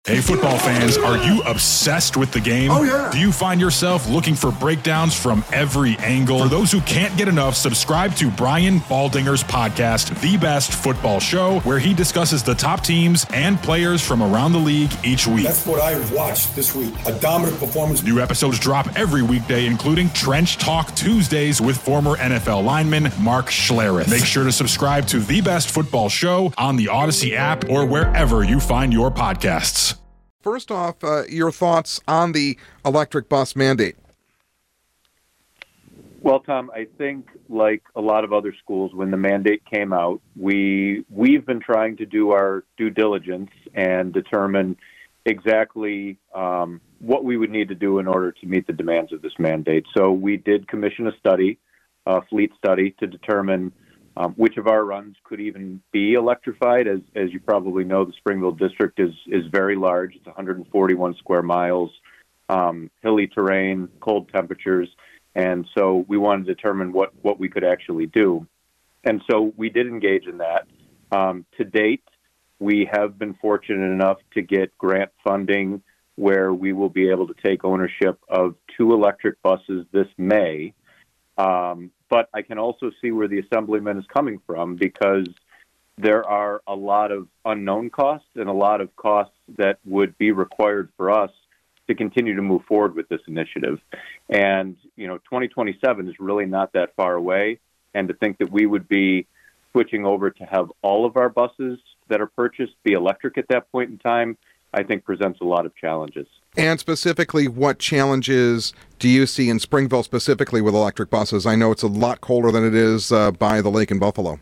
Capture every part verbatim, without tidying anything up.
Hey, football fans, are you obsessed with the game? Oh, yeah. Do you find yourself looking for breakdowns from every angle? For those who can't get enough, subscribe to Brian Baldinger's podcast, The Best Football Show, where he discusses the top teams and players from around the league each week. That's what I watched this week. A dominant performance. New episodes drop every weekday, including Trench Talk Tuesdays with former N F L lineman Mark Schlereth. Make sure to subscribe to The Best Football Show on the Odyssey app or wherever you find your podcasts. First off, uh, your thoughts on the electric bus mandate. Well, Tom, I think like a lot of other schools, when the mandate came out, we, we've been trying to do our due diligence and determine exactly um, what we would need to do in order to meet the demands of this mandate. So we did commission a study, a fleet study, to determine Um, which of our runs could even be electrified. As as you probably know, the Springville district is is very large. It's one hundred forty-one square miles, um, hilly terrain, cold temperatures, and so we wanted to determine what, what we could actually do. And so we did engage in that. Um, to date, we have been fortunate enough to get grant funding where we will be able to take ownership of two electric buses this May. Um, but I can also see where the assemblyman is coming from, because there are a lot of unknown costs and a lot of costs that would be required for us to continue to move forward with this initiative. And, you know, twenty twenty-seven is really not that far away. And to think that we would be switching over to have all of our buses that are purchased be electric at that point in time, I think presents a lot of challenges. And specifically, what challenges do you see in Springville specifically with electric buses? I know it's a lot colder than it is uh, by the lake in Buffalo.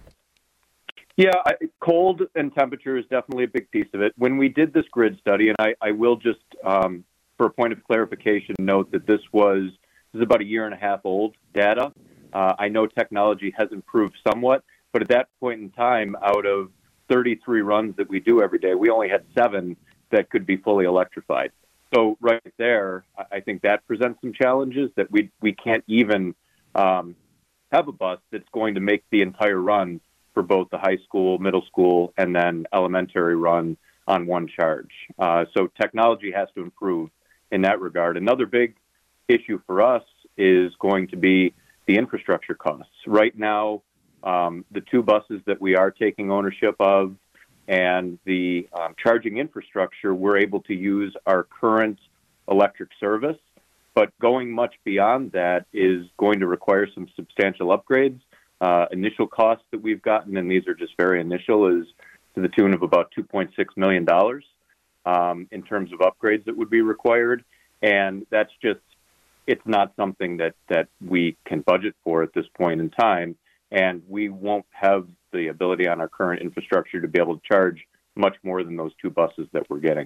Yeah, I, cold and temperature is definitely a big piece of it. When we did this grid study, and I, I will just, um, for a point of clarification, note that this was this is about a year and a half old data. Uh, I know technology has improved somewhat, but at that point in time, out of thirty-three runs that we do every day, we only had seven that could be fully electrified. So right there, I think that presents some challenges that we we can't even um, have a bus that's going to make the entire run for both the high school, middle school, and then elementary run on one charge. Uh, so technology has to improve in that regard. Another big issue for us is going to be the infrastructure costs. Right now, um, the two buses that we are taking ownership of and the um, charging infrastructure, we're able to use our current electric service. But going much beyond that is going to require some substantial upgrades. Uh, initial costs that we've gotten, and these are just very initial, is to the tune of about two point six million dollars um, in terms of upgrades that would be required. And that's just, it's not something that, that we can budget for at this point in time. And we won't have the ability on our current infrastructure to be able to charge much more than those two buses that we're getting.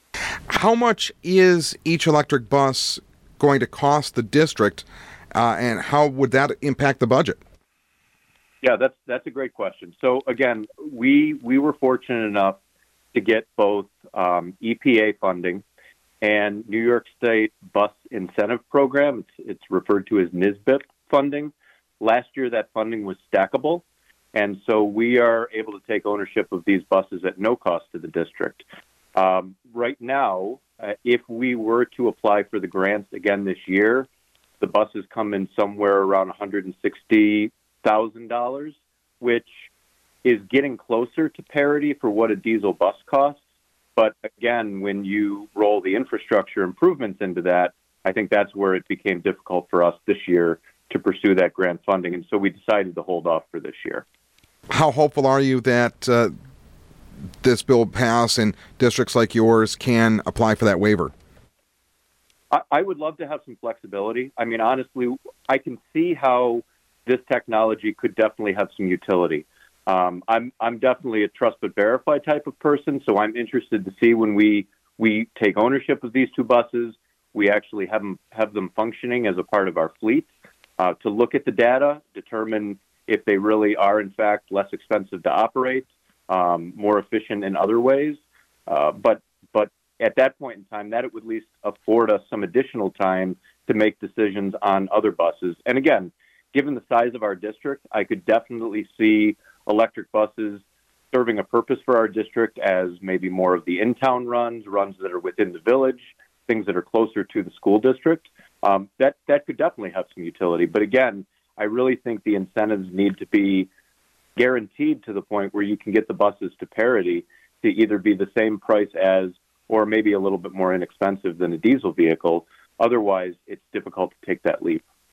How much is each electric bus going to cost the district, uh, and how would that impact the budget? Yeah, that's that's a great question. So again, we we were fortunate enough to get both um, E P A funding and New York State Bus Incentive Program. It's, it's referred to as N S B I P funding. Last year, that funding was stackable, and so we are able to take ownership of these buses at no cost to the district. Um, right now, uh, if we were to apply for the grants again this year, the buses come in somewhere around one hundred sixty thousand dollars, which is getting closer to parity for what a diesel bus costs. But again, when you roll the infrastructure improvements into that, I think that's where it became difficult for us this year to pursue that grant funding. And so we decided to hold off for this year. How hopeful are you that uh, this bill will pass and districts like yours can apply for that waiver? I, I would love to have some flexibility. I mean, honestly, I can see how this technology could definitely have some utility. Um, I'm I'm definitely a trust but verify type of person, so I'm interested to see when we we take ownership of these two buses, we actually have them have them functioning as a part of our fleet, uh, to look at the data, determine if they really are in fact less expensive to operate, um, more efficient in other ways. Uh, but but at that point in time, that it would at least afford us some additional time to make decisions on other buses. And again, given the size of our district, I could definitely see electric buses serving a purpose for our district as maybe more of the in-town runs, runs that are within the village, things that are closer to the school district, um, that, that could definitely have some utility. But again, I really think the incentives need to be guaranteed to the point where you can get the buses to parity to either be the same price as or maybe a little bit more inexpensive than a diesel vehicle. Otherwise, it's difficult to take that leap.